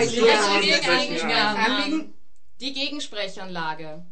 Die Gegensprechanlage.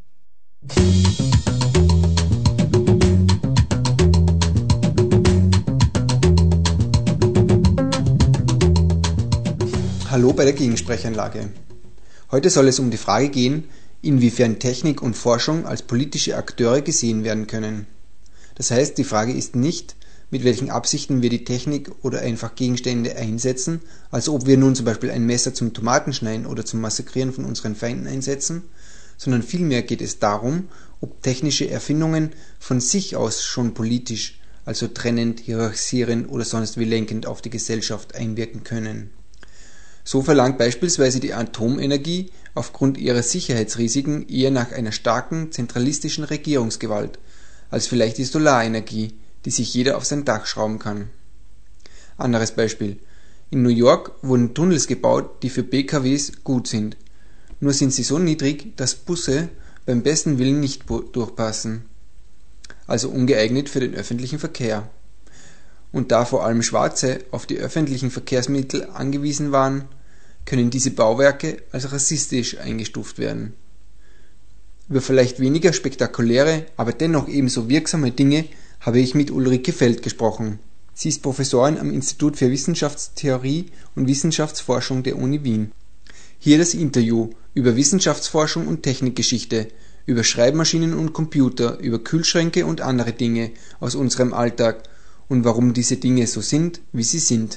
Hallo bei der Gegensprechanlage. Heute soll es um die Frage gehen, inwiefern Technik und Forschung als politische Akteure gesehen werden können. Das heißt, die Frage ist nicht, mit welchen Absichten wir die Technik oder einfach Gegenstände einsetzen, also ob wir nun zum Beispiel ein Messer zum Tomatenschneiden oder zum Massakrieren von unseren Feinden einsetzen, sondern vielmehr geht es darum, ob technische Erfindungen von sich aus schon politisch, also trennend, hierarchisierend oder sonst wie lenkend auf die Gesellschaft einwirken können. So verlangt beispielsweise die Atomenergie aufgrund ihrer Sicherheitsrisiken eher nach einer starken, zentralistischen Regierungsgewalt, als vielleicht die Solarenergie, die sich jeder auf sein Dach schrauben kann. Anderes Beispiel. In New York wurden Tunnels gebaut, die für PKWs gut sind. Nur sind sie so niedrig, dass Busse beim besten Willen nicht durchpassen. Also ungeeignet für den öffentlichen Verkehr. Und da vor allem Schwarze auf die öffentlichen Verkehrsmittel angewiesen waren, können diese Bauwerke als rassistisch eingestuft werden. Über vielleicht weniger spektakuläre, aber dennoch ebenso wirksame Dinge habe ich mit Ulrike Feld gesprochen. Sie ist Professorin am Institut für Wissenschaftstheorie und Wissenschaftsforschung der Uni Wien. Hier das Interview über Wissenschaftsforschung und Technikgeschichte, über Schreibmaschinen und Computer, über Kühlschränke und andere Dinge aus unserem Alltag und warum diese Dinge so sind, wie sie sind.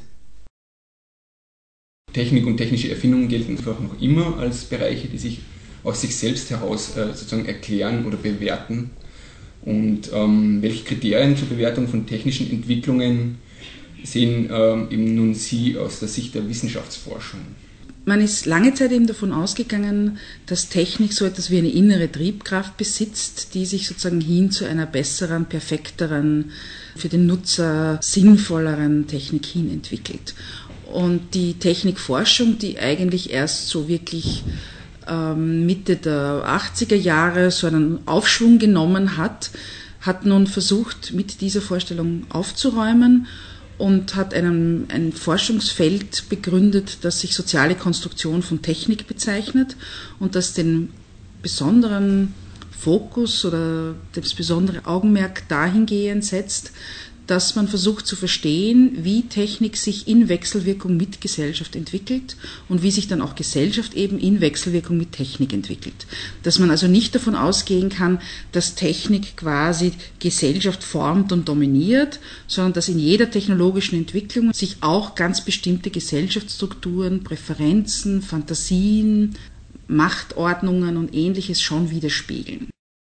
Technik und technische Erfindungen gelten einfach noch immer als Bereiche, die sich aus sich selbst heraus sozusagen erklären oder bewerten. Und welche Kriterien zur Bewertung von technischen Entwicklungen sehen eben nun Sie aus der Sicht der Wissenschaftsforschung? Man ist lange Zeit eben davon ausgegangen, dass Technik so etwas wie eine innere Triebkraft besitzt, die sich sozusagen hin zu einer besseren, perfekteren, für den Nutzer sinnvolleren Technik hin entwickelt. Und die Technikforschung, die eigentlich erst so wirklich Mitte der 80er Jahre so einen Aufschwung genommen hat nun versucht, mit dieser Vorstellung aufzuräumen und hat ein Forschungsfeld begründet, das sich soziale Konstruktion von Technik bezeichnet und das den besonderen Fokus oder das besondere Augenmerk dahingehend setzt, dass man versucht zu verstehen, wie Technik sich in Wechselwirkung mit Gesellschaft entwickelt und wie sich dann auch Gesellschaft eben in Wechselwirkung mit Technik entwickelt. Dass man also nicht davon ausgehen kann, dass Technik quasi Gesellschaft formt und dominiert, sondern dass in jeder technologischen Entwicklung sich auch ganz bestimmte Gesellschaftsstrukturen, Präferenzen, Fantasien, Machtordnungen und Ähnliches schon widerspiegeln.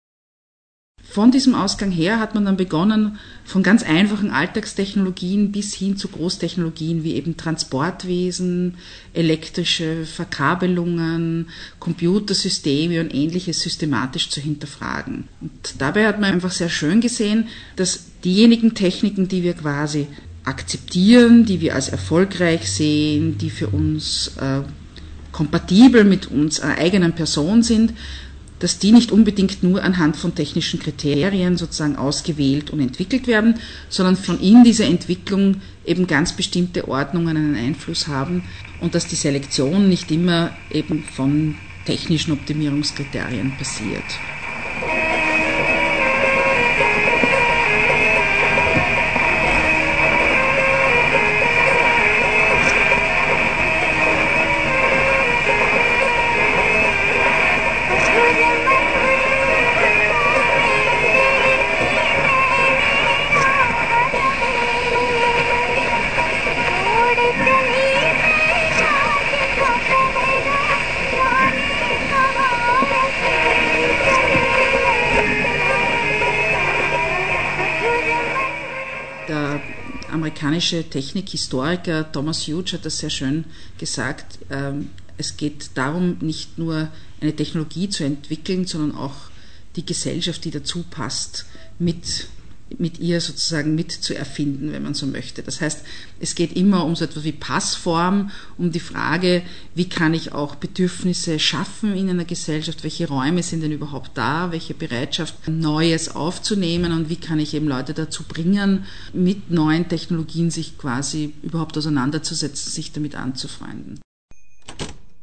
Von diesem Ausgang her hat man dann begonnen, von ganz einfachen Alltagstechnologien bis hin zu Großtechnologien wie eben Transportwesen, elektrische Verkabelungen, Computersysteme und Ähnliches systematisch zu hinterfragen. Und dabei hat man einfach sehr schön gesehen, dass diejenigen Techniken, die wir quasi akzeptieren, die wir als erfolgreich sehen, die für uns kompatibel mit unserer eigenen Person sind, dass die nicht unbedingt nur anhand von technischen Kriterien sozusagen ausgewählt und entwickelt werden, sondern von in dieser Entwicklung eben ganz bestimmte Ordnungen einen Einfluss haben und dass die Selektion nicht immer eben von technischen Optimierungskriterien passiert. Der amerikanische Technikhistoriker Thomas Hughes hat das sehr schön gesagt. Es geht darum, nicht nur eine Technologie zu entwickeln, sondern auch die Gesellschaft, die dazu passt, mit ihr sozusagen mit zu erfinden, wenn man so möchte. Das heißt, es geht immer um so etwas wie Passform, um die Frage, wie kann ich auch Bedürfnisse schaffen in einer Gesellschaft, welche Räume sind denn überhaupt da, welche Bereitschaft, Neues aufzunehmen und wie kann ich eben Leute dazu bringen, mit neuen Technologien sich quasi überhaupt auseinanderzusetzen, sich damit anzufreunden.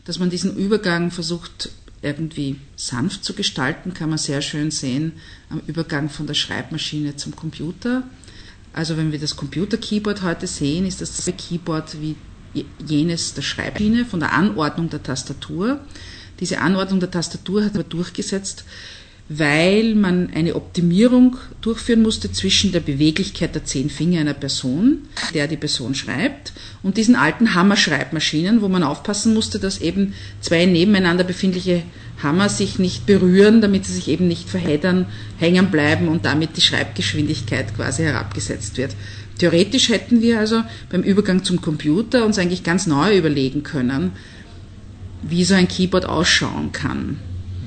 Dass man diesen Übergang versucht, irgendwie sanft zu gestalten, kann man sehr schön sehen am Übergang von der Schreibmaschine zum Computer. Also wenn wir das Computer-Keyboard heute sehen, ist das Keyboard wie jenes der Schreibmaschine von der Anordnung der Tastatur. Diese Anordnung der Tastatur hat aber durchgesetzt, weil man eine Optimierung durchführen musste zwischen der Beweglichkeit der 10 Finger einer Person, der die Person schreibt, und diesen alten Hammerschreibmaschinen, wo man aufpassen musste, dass eben 2 nebeneinander befindliche Hammer sich nicht berühren, damit sie sich eben nicht verheddern, hängen bleiben und damit die Schreibgeschwindigkeit quasi herabgesetzt wird. Theoretisch hätten wir also beim Übergang zum Computer uns eigentlich ganz neu überlegen können, wie so ein Keyboard ausschauen kann.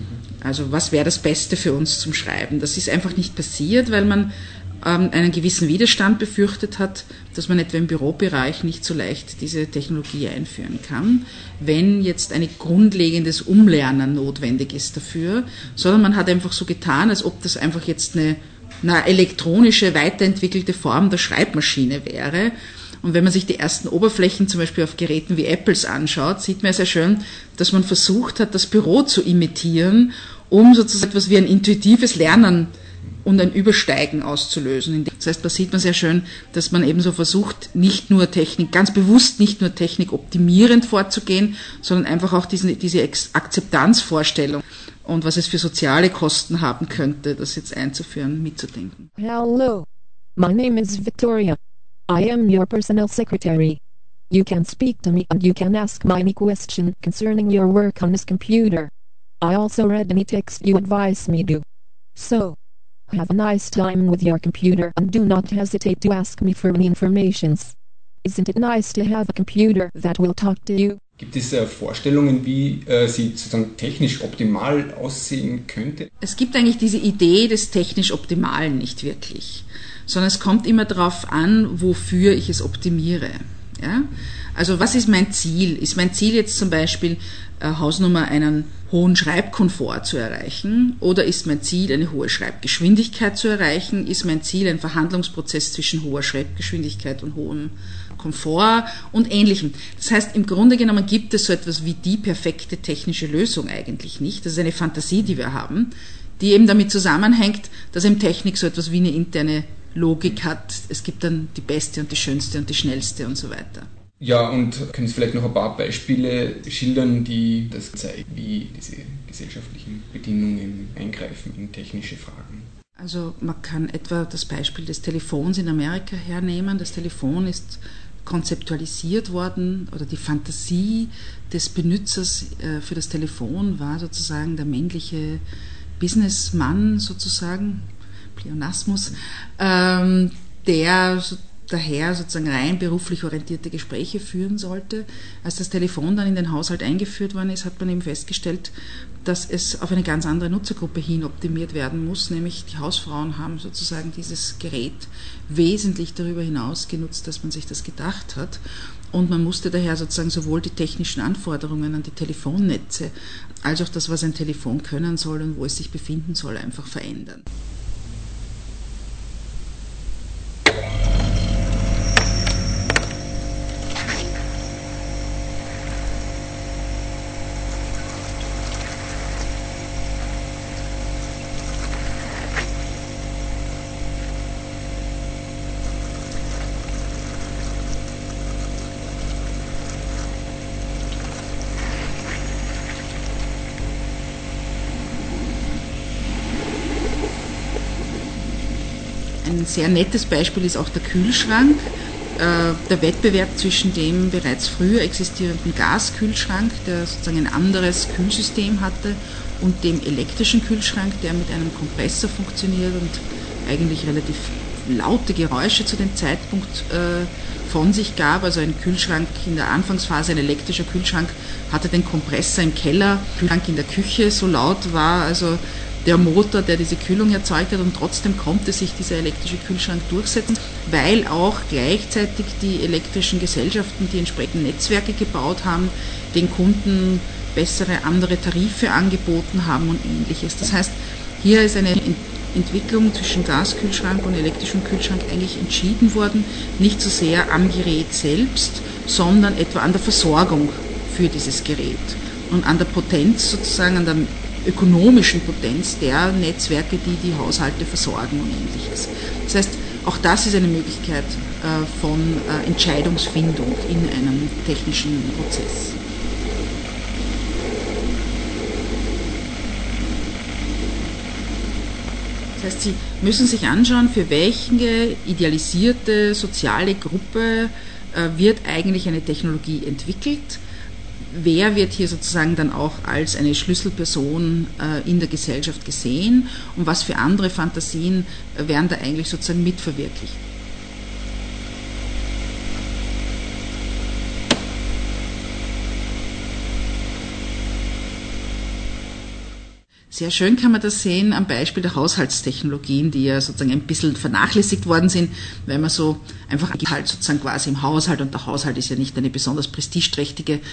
Also was wäre das Beste für uns zum Schreiben? Das ist einfach nicht passiert, weil man einen gewissen Widerstand befürchtet hat, dass man etwa im Bürobereich nicht so leicht diese Technologie einführen kann, wenn jetzt ein grundlegendes Umlernen notwendig ist dafür, sondern man hat einfach so getan, als ob das einfach jetzt eine elektronische, weiterentwickelte Form der Schreibmaschine wäre. Und wenn man sich die ersten Oberflächen zum Beispiel auf Geräten wie Apples anschaut, sieht man sehr schön, dass man versucht hat, das Büro zu imitieren, um sozusagen etwas wie ein intuitives Lernen und ein Übersteigen auszulösen. Das heißt, da sieht man sehr schön, dass man eben so versucht, nicht nur Technik, ganz bewusst nicht nur Technik optimierend vorzugehen, sondern einfach auch diese Akzeptanzvorstellung und was es für soziale Kosten haben könnte, das jetzt einzuführen, mitzudenken. Hello, my name is Victoria. I am your personal secretary. You can speak to me and you can ask me any question concerning your work on this computer. I also read any text you advise me to. So, have a nice time with your computer and do not hesitate to ask me for any informations. Isn't it nice to have a computer that will talk to you? Gibt es Vorstellungen, wie sie sozusagen technisch optimal aussehen könnte? Es gibt eigentlich diese Idee des technisch Optimalen nicht wirklich, sondern es kommt immer darauf an, wofür ich es optimiere. Ja? Also was ist mein Ziel? Ist mein Ziel jetzt zum Beispiel, Hausnummer einen hohen Schreibkomfort zu erreichen? Oder ist mein Ziel, eine hohe Schreibgeschwindigkeit zu erreichen? Ist mein Ziel ein Verhandlungsprozess zwischen hoher Schreibgeschwindigkeit und hohem Komfort und Ähnlichem? Das heißt, im Grunde genommen gibt es so etwas wie die perfekte technische Lösung eigentlich nicht. Das ist eine Fantasie, die wir haben, die eben damit zusammenhängt, dass eben Technik so etwas wie eine interne Logik hat. Es gibt dann die beste und die schönste und die schnellste und so weiter. Ja, und können Sie vielleicht noch ein paar Beispiele schildern, die das zeigen, wie diese gesellschaftlichen Bedingungen eingreifen in technische Fragen? Also man kann etwa das Beispiel des Telefons in Amerika hernehmen. Das Telefon ist konzeptualisiert worden, oder die Fantasie des Benutzers für das Telefon war sozusagen der männliche Businessmann sozusagen, Pleonasmus, der daher sozusagen rein beruflich orientierte Gespräche führen sollte. Als das Telefon dann in den Haushalt eingeführt worden ist, hat man eben festgestellt, dass es auf eine ganz andere Nutzergruppe hin optimiert werden muss, nämlich die Hausfrauen haben sozusagen dieses Gerät wesentlich darüber hinaus genutzt, dass man sich das gedacht hat. Und man musste daher sozusagen sowohl die technischen Anforderungen an die Telefonnetze als auch das, was ein Telefon können soll und wo es sich befinden soll, einfach verändern. Ein sehr nettes Beispiel ist auch der Kühlschrank. Der Wettbewerb zwischen dem bereits früher existierenden Gaskühlschrank, der sozusagen ein anderes Kühlsystem hatte, und dem elektrischen Kühlschrank, der mit einem Kompressor funktioniert und eigentlich relativ laute Geräusche zu dem Zeitpunkt von sich gab. Also ein Kühlschrank in der Anfangsphase, ein elektrischer Kühlschrank, hatte den Kompressor im Keller, Kühlschrank in der Küche, so laut war also der Motor, der diese Kühlung erzeugt hat, und trotzdem konnte sich dieser elektrische Kühlschrank durchsetzen, weil auch gleichzeitig die elektrischen Gesellschaften die entsprechenden Netzwerke gebaut haben, den Kunden bessere, andere Tarife angeboten haben und Ähnliches. Das heißt, hier ist eine Entwicklung zwischen Gaskühlschrank und elektrischem Kühlschrank eigentlich entschieden worden, nicht so sehr am Gerät selbst, sondern etwa an der Versorgung für dieses Gerät. und an der Potenz sozusagen, an der ökonomischen Potenz der Netzwerke, die die Haushalte versorgen und Ähnliches. Das heißt, auch das ist eine Möglichkeit von Entscheidungsfindung in einem technischen Prozess. Das heißt, Sie müssen sich anschauen, für welche idealisierte soziale Gruppe wird eigentlich eine Technologie entwickelt. Wer wird hier sozusagen dann auch als eine Schlüsselperson in der Gesellschaft gesehen und was für andere Fantasien werden da eigentlich sozusagen mitverwirklicht. Sehr schön kann man das sehen am Beispiel der Haushaltstechnologien, die ja sozusagen ein bisschen vernachlässigt worden sind, weil man so einfach halt sozusagen quasi im Haushalt, und der Haushalt ist ja nicht ein besonders prestigeträchtiges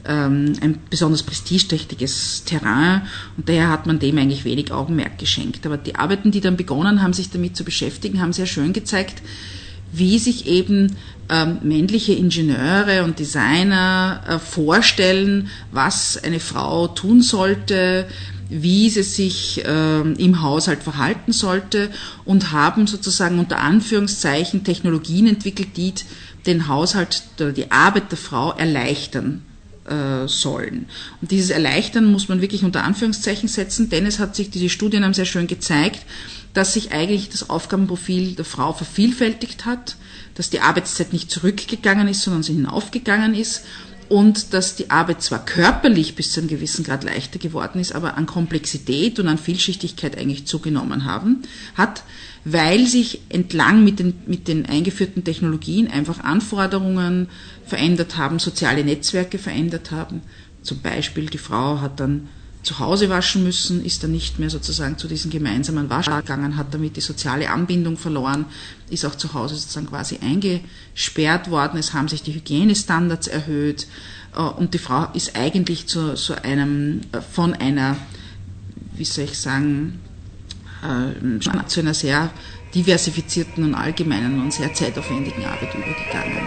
Terrain, und daher hat man dem eigentlich wenig Augenmerk geschenkt. Aber die Arbeiten, die dann begonnen haben, sich damit zu beschäftigen, haben sehr schön gezeigt, wie sich eben männliche Ingenieure und Designer vorstellen, was eine Frau tun sollte, wie sie sich im Haushalt verhalten sollte, und haben sozusagen unter Anführungszeichen Technologien entwickelt, die den Haushalt oder die Arbeit der Frau erleichtern sollen. Und dieses Erleichtern muss man wirklich unter Anführungszeichen setzen, denn diese Studien haben sehr schön gezeigt, dass sich eigentlich das Aufgabenprofil der Frau vervielfältigt hat, dass die Arbeitszeit nicht zurückgegangen ist, sondern sie hinaufgegangen ist, und dass die Arbeit zwar körperlich bis zu einem gewissen Grad leichter geworden ist, aber an Komplexität und an Vielschichtigkeit eigentlich zugenommen hat, weil sich entlang mit den eingeführten Technologien einfach Anforderungen verändert haben, soziale Netzwerke verändert haben. Zum Beispiel die Frau hat dann zu Hause waschen müssen, ist dann nicht mehr sozusagen zu diesen gemeinsamen Wasch gegangen, hat damit die soziale Anbindung verloren, ist auch zu Hause sozusagen quasi eingesperrt worden, es haben sich die Hygienestandards erhöht, und die Frau ist eigentlich von einer, wie soll ich sagen, zu einer sehr diversifizierten und allgemeinen und sehr zeitaufwendigen Arbeit übergegangen.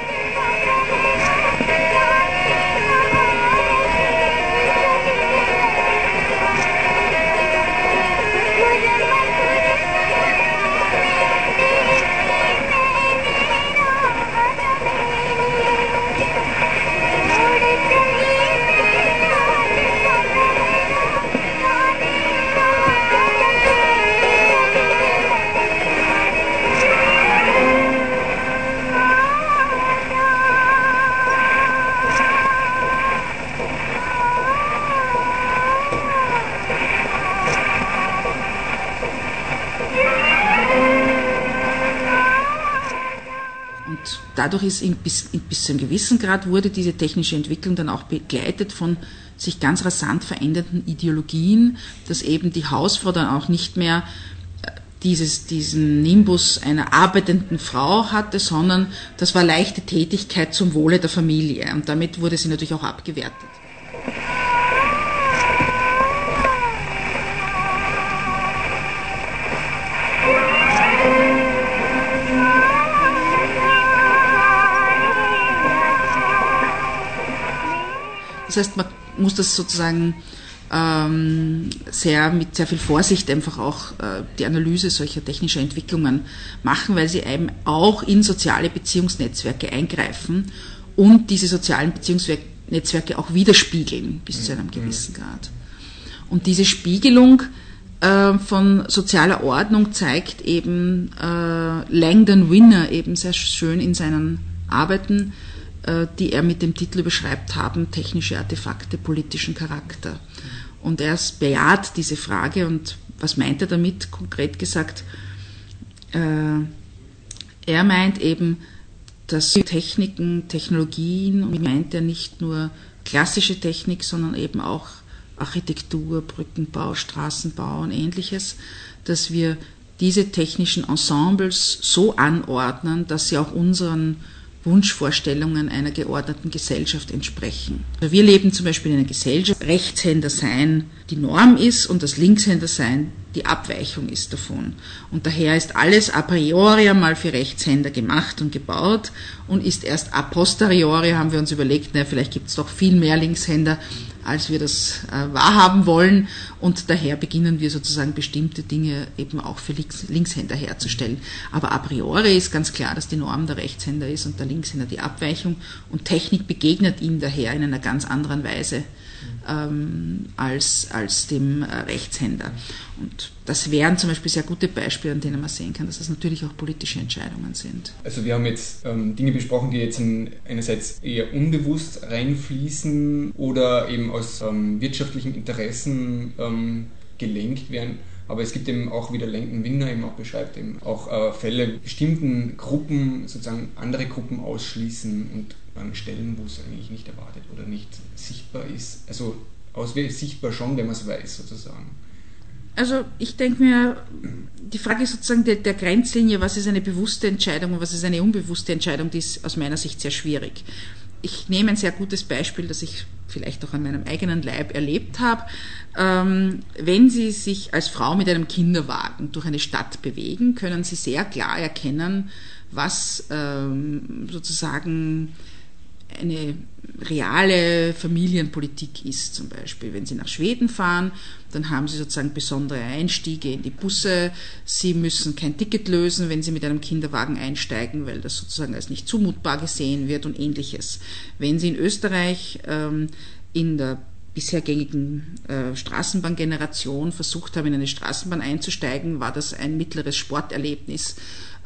Dadurch ist bis zu einem gewissen Grad wurde diese technische Entwicklung dann auch begleitet von sich ganz rasant verändernden Ideologien, dass eben die Hausfrau dann auch nicht mehr diesen Nimbus einer arbeitenden Frau hatte, sondern das war leichte Tätigkeit zum Wohle der Familie, und damit wurde sie natürlich auch abgewertet. Das heißt, man muss das sozusagen mit sehr viel Vorsicht einfach auch die Analyse solcher technischer Entwicklungen machen, weil sie eben auch in soziale Beziehungsnetzwerke eingreifen und diese sozialen Beziehungsnetzwerke auch widerspiegeln bis zu einem gewissen Grad. Und diese Spiegelung von sozialer Ordnung zeigt eben Langdon Winner eben sehr schön in seinen Arbeiten, die er mit dem Titel überschreibt haben, technische Artefakte politischen Charakter. Und er bejaht diese Frage, und was meint er damit konkret gesagt? Er meint eben, dass Techniken, Technologien, und meint er nicht nur klassische Technik, sondern eben auch Architektur, Brückenbau, Straßenbau und Ähnliches, dass wir diese technischen Ensembles so anordnen, dass sie auch unseren Wunschvorstellungen einer geordneten Gesellschaft entsprechen. Also wir leben zum Beispiel in einer Gesellschaft, wo Rechtshänder sein die Norm ist und das Linkshänder sein die Abweichung ist davon. Und daher ist alles a priori einmal für Rechtshänder gemacht und gebaut und ist erst a posteriori, haben wir uns überlegt, vielleicht gibt es doch viel mehr Linkshänder, als wir das wahrhaben wollen, und daher beginnen wir sozusagen bestimmte Dinge eben auch für Linkshänder herzustellen. Aber a priori ist ganz klar, dass die Norm der Rechtshänder ist und der Linkshänder die Abweichung, und Technik begegnet ihm daher in einer ganz anderen Weise als dem Rechtshänder. Und das wären zum Beispiel sehr gute Beispiele, an denen man sehen kann, dass das natürlich auch politische Entscheidungen sind. Also wir haben jetzt Dinge besprochen, die jetzt einerseits eher unbewusst reinfließen oder eben aus wirtschaftlichen Interessen gelenkt werden. Aber es gibt eben auch, wie der Lenken-Wiener eben auch beschreibt, eben auch Fälle, bestimmten Gruppen sozusagen andere Gruppen ausschließen und an Stellen, wo es eigentlich nicht erwartet oder nicht sichtbar ist. Also sichtbar schon, wenn man es weiß, sozusagen. Also ich denke mir, die Frage ist sozusagen der Grenzlinie, was ist eine bewusste Entscheidung und was ist eine unbewusste Entscheidung, die ist aus meiner Sicht sehr schwierig. Ich nehme ein sehr gutes Beispiel, das ich vielleicht auch an meinem eigenen Leib erlebt habe. Wenn Sie sich als Frau mit einem Kinderwagen durch eine Stadt bewegen, können Sie sehr klar erkennen, was sozusagen eine reale Familienpolitik ist. Zum Beispiel, wenn Sie nach Schweden fahren, dann haben Sie sozusagen besondere Einstiege in die Busse. Sie müssen kein Ticket lösen, wenn Sie mit einem Kinderwagen einsteigen, weil das sozusagen als nicht zumutbar gesehen wird und Ähnliches. Wenn Sie in Österreich in der bisher gängigen Straßenbahngeneration versucht haben, in eine Straßenbahn einzusteigen, war das ein mittleres Sporterlebnis,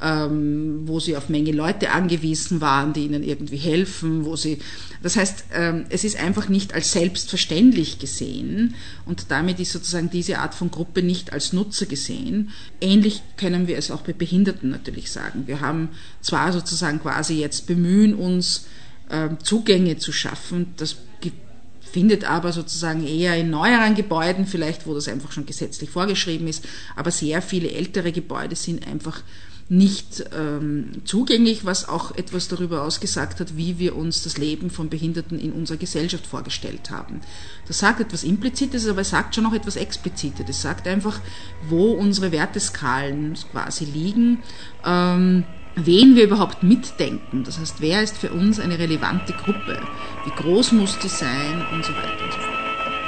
wo sie auf Menge Leute angewiesen waren, die ihnen irgendwie helfen, das heißt, es ist einfach nicht als selbstverständlich gesehen und damit ist sozusagen diese Art von Gruppe nicht als Nutzer gesehen. Ähnlich können wir es auch bei Behinderten natürlich sagen. Wir haben zwar sozusagen quasi jetzt bemühen uns, Zugänge zu schaffen, das findet aber sozusagen eher in neueren Gebäuden vielleicht, wo das einfach schon gesetzlich vorgeschrieben ist, aber sehr viele ältere Gebäude sind einfach nicht zugänglich, was auch etwas darüber ausgesagt hat, wie wir uns das Leben von Behinderten in unserer Gesellschaft vorgestellt haben. Das sagt etwas Implizites, aber es sagt schon auch etwas Explizites. Es sagt einfach, wo unsere Werteskalen quasi liegen, wen wir überhaupt mitdenken. Das heißt, wer ist für uns eine relevante Gruppe? Wie groß muss die sein? Und so weiter und so fort.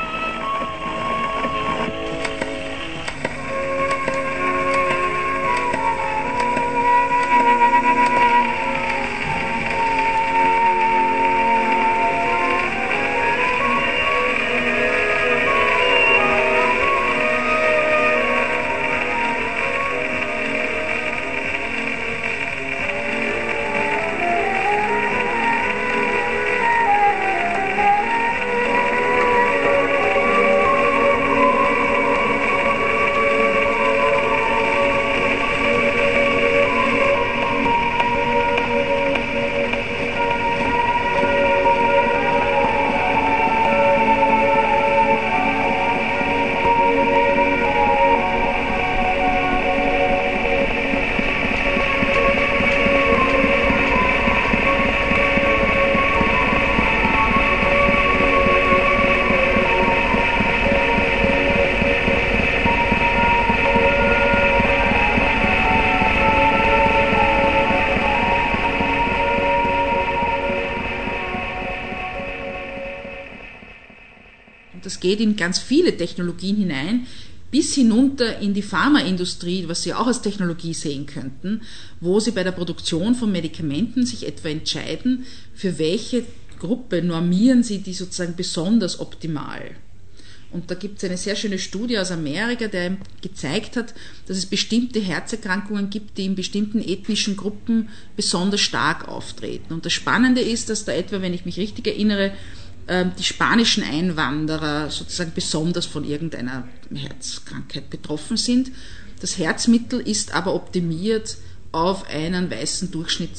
Das geht in ganz viele Technologien hinein, bis hinunter in die Pharmaindustrie, was Sie auch als Technologie sehen könnten, wo Sie bei der Produktion von Medikamenten sich etwa entscheiden, für welche Gruppe normieren Sie die sozusagen besonders optimal. Und da gibt es eine sehr schöne Studie aus Amerika, der gezeigt hat, dass es bestimmte Herzerkrankungen gibt, die in bestimmten ethnischen Gruppen besonders stark auftreten. Und das Spannende ist, dass da etwa, wenn ich mich richtig erinnere, die spanischen Einwanderer sozusagen besonders von irgendeiner Herzkrankheit betroffen sind. Das Herzmittel ist aber optimiert auf einen weißen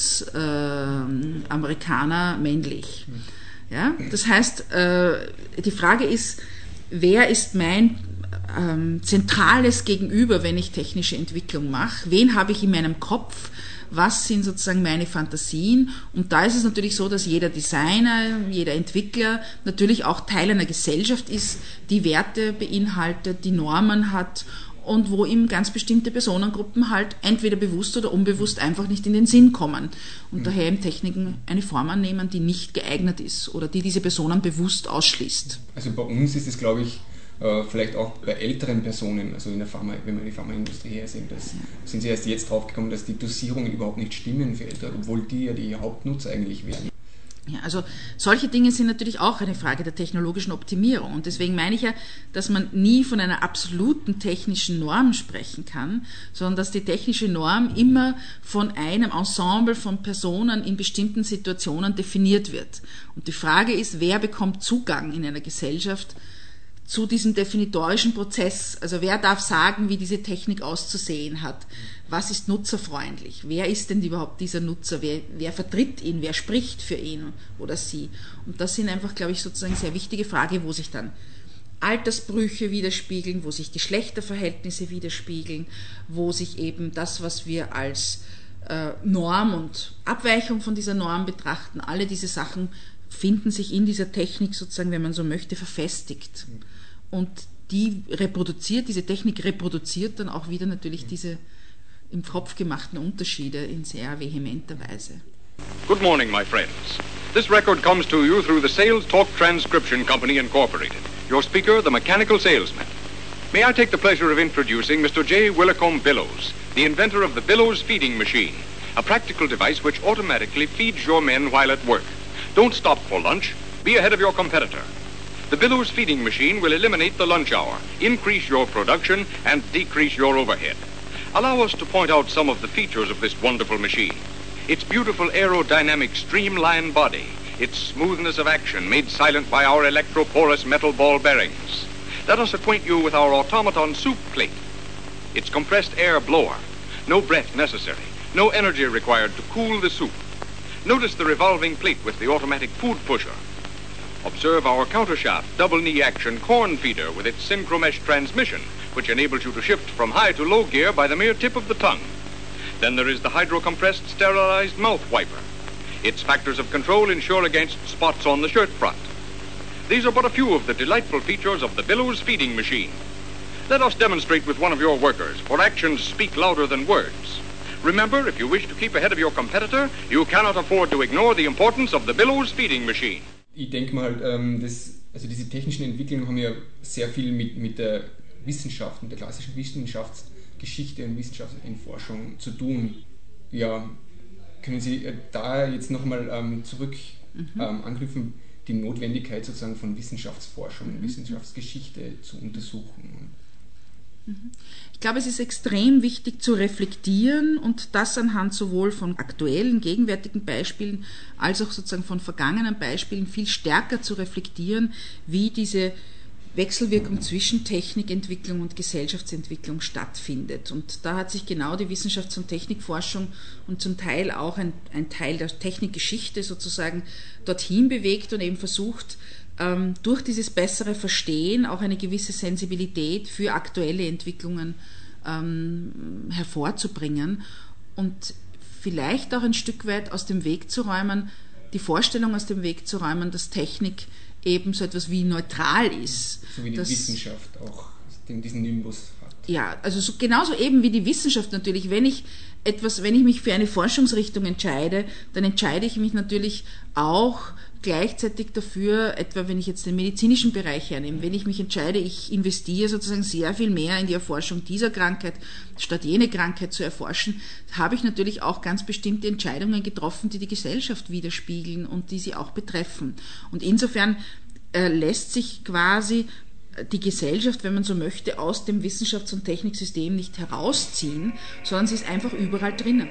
Durchschnittsamerikaner männlich. Ja? Das heißt, die Frage ist, wer ist mein zentrales Gegenüber, wenn ich technische Entwicklung mache? Wen habe ich in meinem Kopf? Was sind sozusagen meine Fantasien? Und da ist es natürlich so, dass jeder Designer, jeder Entwickler natürlich auch Teil einer Gesellschaft ist, die Werte beinhaltet, die Normen hat und wo ihm ganz bestimmte Personengruppen halt entweder bewusst oder unbewusst einfach nicht in den Sinn kommen und daher eben Techniken eine Form annehmen, die nicht geeignet ist oder die diese Personen bewusst ausschließt. Also bei uns ist es, glaube ich, vielleicht auch bei älteren Personen, also in der Pharma, wenn wir die Pharmaindustrie hersehen, sind sie erst jetzt draufgekommen, dass die Dosierungen überhaupt nicht stimmen für Ältere, obwohl die ja die Hauptnutzer eigentlich wären. Ja, also solche Dinge sind natürlich auch eine Frage der technologischen Optimierung und deswegen meine ich ja, dass man nie von einer absoluten technischen Norm sprechen kann, sondern dass die technische Norm immer von einem Ensemble von Personen in bestimmten Situationen definiert wird. Und die Frage ist, wer bekommt Zugang in einer Gesellschaft zu diesem definitorischen Prozess, also wer darf sagen, wie diese Technik auszusehen hat, was ist nutzerfreundlich, wer ist denn überhaupt dieser Nutzer, wer vertritt ihn, wer spricht für ihn oder sie. Und das sind einfach, glaube ich, sozusagen sehr wichtige Fragen, wo sich dann Altersbrüche widerspiegeln, wo sich Geschlechterverhältnisse widerspiegeln, wo sich eben das, was wir als Norm und Abweichung von dieser Norm betrachten, alle diese Sachen finden sich in dieser Technik sozusagen, wenn man so möchte, verfestigt. Und diese Technik reproduziert dann auch wieder natürlich diese im Kopf gemachten Unterschiede in sehr vehementer Weise. Good morning, my friends. This record comes to you through the Sales Talk Transcription Company Incorporated. Your speaker, the mechanical salesman. May I take the pleasure of introducing Mr. J. Willicombe Billows, the inventor of the Billows feeding machine, a practical device which automatically feeds your men while at work. Don't stop for lunch. Be ahead of your competitor. The Billows feeding machine will eliminate the lunch hour, increase your production, and decrease your overhead. Allow us to point out some of the features of this wonderful machine. Its beautiful aerodynamic streamlined body, its smoothness of action made silent by our electroporous metal ball bearings. Let us acquaint you with our automaton soup plate. Its compressed air blower, no breath necessary, no energy required to cool the soup. Notice the revolving plate with the automatic food pusher. Observe our countershaft double knee action corn feeder with its synchromesh transmission, which enables you to shift from high to low gear by the mere tip of the tongue. Then there is the hydro-compressed sterilized mouth wiper. Its factors of control ensure against spots on the shirt front. These are but a few of the delightful features of the Billows feeding machine. Let us demonstrate with one of your workers, for actions speak louder than words. Remember, if you wish to keep ahead of your competitor, you cannot afford to ignore the importance of the Billows feeding machine. Ich denke mal, also diese technischen Entwicklungen haben ja sehr viel mit der Wissenschaft, mit der klassischen Wissenschaftsgeschichte und Wissenschaftsforschung zu tun. Ja, können Sie da jetzt nochmal zurück anknüpfen, die Notwendigkeit sozusagen von Wissenschaftsforschung, Wissenschaftsgeschichte zu untersuchen? Ich glaube, es ist extrem wichtig zu reflektieren und das anhand sowohl von aktuellen, gegenwärtigen Beispielen als auch sozusagen von vergangenen Beispielen viel stärker zu reflektieren, wie diese Wechselwirkung zwischen Technikentwicklung und Gesellschaftsentwicklung stattfindet. Und da hat sich genau die Wissenschafts- und Technikforschung und zum Teil auch ein Teil der Technikgeschichte sozusagen dorthin bewegt und eben versucht, durch dieses bessere Verstehen auch eine gewisse Sensibilität für aktuelle Entwicklungen hervorzubringen und vielleicht auch ein Stück weit aus dem Weg zu räumen, die Vorstellung aus dem Weg zu räumen, dass Technik eben so etwas wie neutral ist. So wie die Wissenschaft auch diesen Nimbus hat. Ja, also so, genauso eben wie die Wissenschaft natürlich. Wenn ich mich für eine Forschungsrichtung entscheide, dann entscheide ich mich natürlich auch gleichzeitig dafür, etwa wenn ich jetzt den medizinischen Bereich hernehme, wenn ich mich entscheide, ich investiere sozusagen sehr viel mehr in die Erforschung dieser Krankheit, statt jene Krankheit zu erforschen, habe ich natürlich auch ganz bestimmte Entscheidungen getroffen, die die Gesellschaft widerspiegeln und die sie auch betreffen. Und insofern lässt sich quasi die Gesellschaft, wenn man so möchte, aus dem Wissenschafts- und Techniksystem nicht herausziehen, sondern sie ist einfach überall drinnen.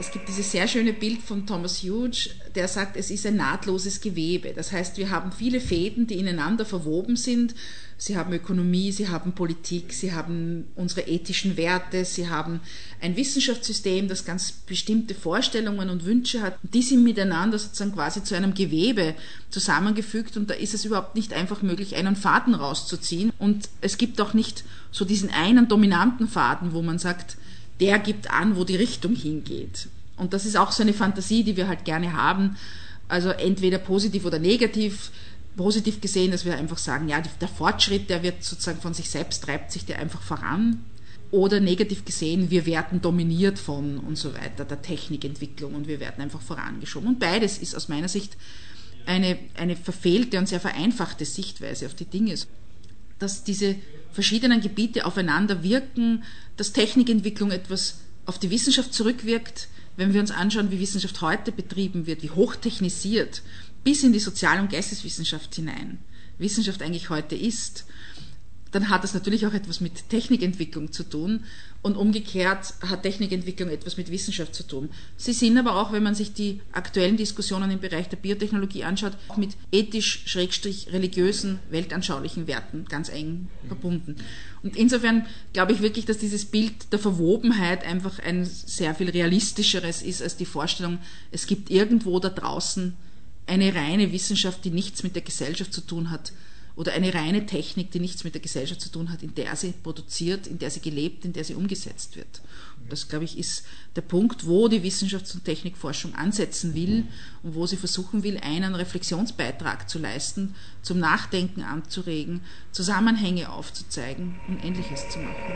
Es gibt dieses sehr schöne Bild von Thomas Hughes, der sagt, es ist ein nahtloses Gewebe. Das heißt, wir haben viele Fäden, die ineinander verwoben sind. Sie haben Ökonomie, sie haben Politik, sie haben unsere ethischen Werte, sie haben ein Wissenschaftssystem, das ganz bestimmte Vorstellungen und Wünsche hat. Die sind miteinander sozusagen quasi zu einem Gewebe zusammengefügt und da ist es überhaupt nicht einfach möglich, einen Faden rauszuziehen. Und es gibt auch nicht so diesen einen dominanten Faden, wo man sagt, der gibt an, wo die Richtung hingeht. Und das ist auch so eine Fantasie, die wir halt gerne haben, also entweder positiv oder negativ. Positiv gesehen, dass wir einfach sagen, ja, der Fortschritt, der wird sozusagen von sich selbst, treibt sich der einfach voran. Oder negativ gesehen, wir werden dominiert von und so weiter, der Technikentwicklung und wir werden einfach vorangeschoben. Und beides ist aus meiner Sicht eine verfehlte und sehr vereinfachte Sichtweise auf die Dinge. Dass diese verschiedenen Gebiete aufeinander wirken, dass Technikentwicklung etwas auf die Wissenschaft zurückwirkt, wenn wir uns anschauen, wie Wissenschaft heute betrieben wird, wie hochtechnisiert, bis in die Sozial- und Geisteswissenschaft hinein Wissenschaft eigentlich heute ist, dann hat das natürlich auch etwas mit Technikentwicklung zu tun und umgekehrt hat Technikentwicklung etwas mit Wissenschaft zu tun. Sie sind aber auch, wenn man sich die aktuellen Diskussionen im Bereich der Biotechnologie anschaut, auch mit ethisch-religiösen, weltanschaulichen Werten ganz eng verbunden. Und insofern glaube ich wirklich, dass dieses Bild der Verwobenheit einfach ein sehr viel realistischeres ist als die Vorstellung, es gibt irgendwo da draußen eine reine Wissenschaft, die nichts mit der Gesellschaft zu tun hat, oder eine reine Technik, die nichts mit der Gesellschaft zu tun hat, in der sie produziert, in der sie gelebt, in der sie umgesetzt wird. Und das, glaube ich, ist der Punkt, wo die Wissenschafts- und Technikforschung ansetzen will und wo sie versuchen will, einen Reflexionsbeitrag zu leisten, zum Nachdenken anzuregen, Zusammenhänge aufzuzeigen und Ähnliches zu machen.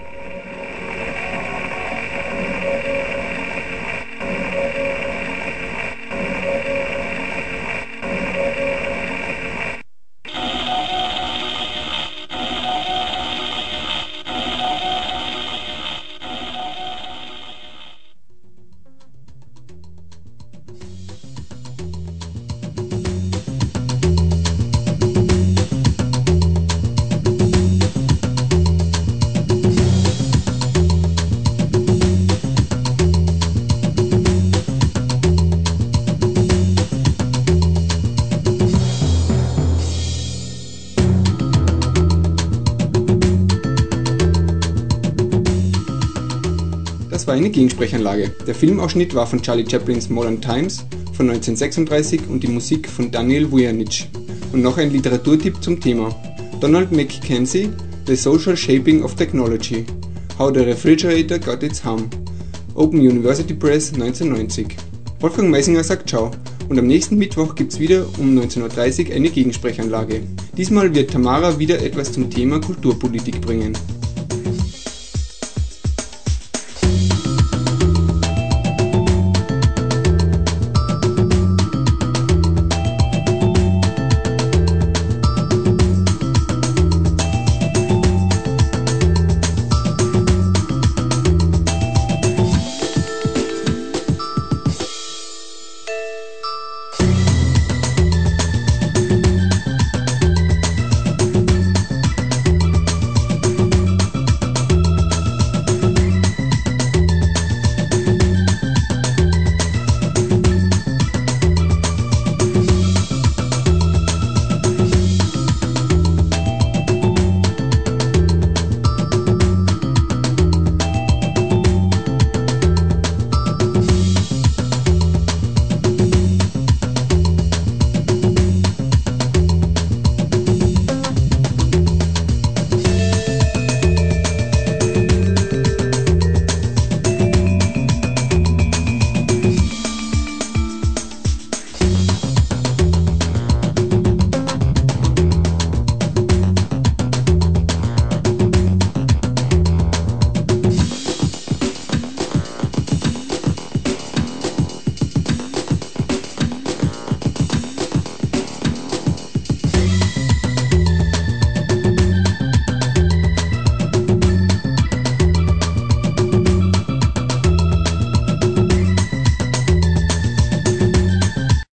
Das war eine Gegensprechanlage. Der Filmausschnitt war von Charlie Chaplins Modern Times von 1936 und die Musik von Daniel Vujanic. Und noch ein Literaturtipp zum Thema. Donald McKenzie, The Social Shaping of Technology. How the Refrigerator Got Its Hum. Open University Press 1990. Wolfgang Meisinger sagt Ciao und am nächsten Mittwoch gibt's wieder um 19.30 Uhr eine Gegensprechanlage. Diesmal wird Tamara wieder etwas zum Thema Kulturpolitik bringen.